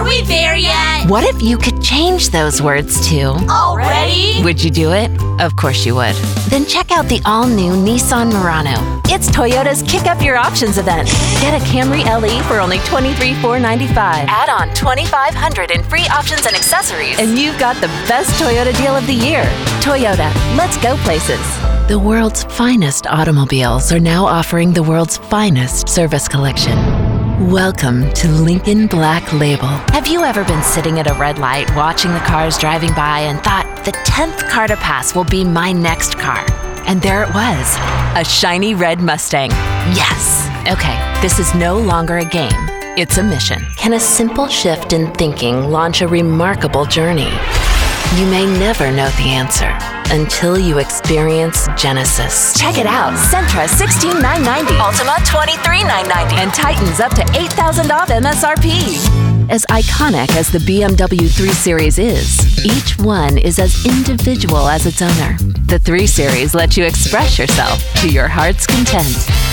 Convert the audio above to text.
we there yet? What if you could change those words to Already? Would you do it? Of course you would. Then check out the all-new Nissan Murano. It's Toyota's Kick Up Your Options event. Get a Camry LE for only $23,495. Add on $2,500 in free options and accessories, and you've got the best Toyota deal of the year. Toyota, let's go places. The world's finest automobiles are now offering the world's finest service collection. Welcome to Lincoln Black Label. Have you ever been sitting at a red light watching the cars driving by and thought, the 10th car to pass will be my next car? And there it was, a shiny red Mustang. Yes. Okay, this is no longer a game. It's a mission. Can a simple shift in thinking launch a remarkable journey? You may never know the answer until you experience Genesis. Check it out. Sentra $16,990, Ultima $23,990, and Titan's up to $8,000 off MSRP. As iconic as the BMW 3 Series is, each one is as individual as its owner. The 3 Series lets you express yourself to your heart's content.